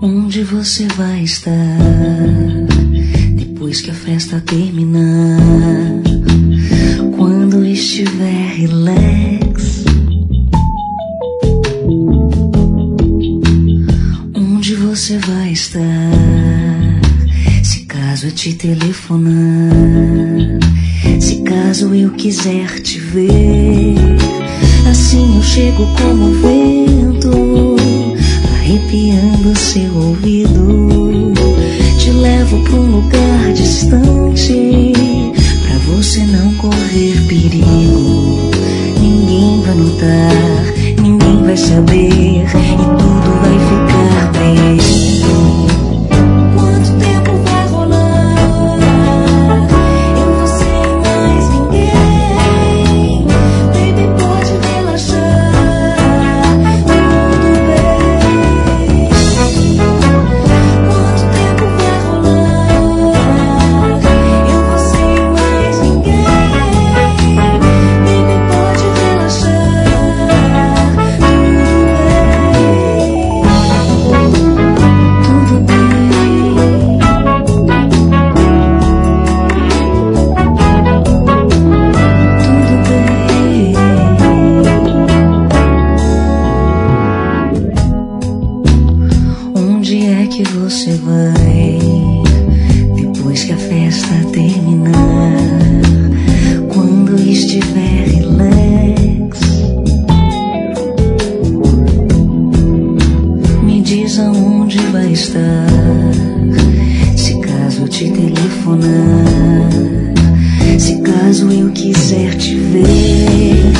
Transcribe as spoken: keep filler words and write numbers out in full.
Onde você vai estar depois que a festa terminar? Quando estiver relax, onde você vai estar se caso eu te telefonar? Se caso eu quiser te ver, assim eu chego como vento, arrepiando seu ouvido. Te levo pra um lugar distante, pra você não correr perigo. Ninguém vai notar, ninguém vai saber, e tudo vai ficar bem. Quanto tempo vai rolar? Eu, você e mais ninguém. Baby, pode relaxar, tudo bem. Quanto tempo vai rolar? Eu, você e mais ninguém. Baby, pode relaxar, tudo bem. Tudo bem. Onde é que você vai depois que a festa terminar? Quando estiver relax, me diz aonde vai estar se caso eu te telefonar. Se caso eu quiser te ver,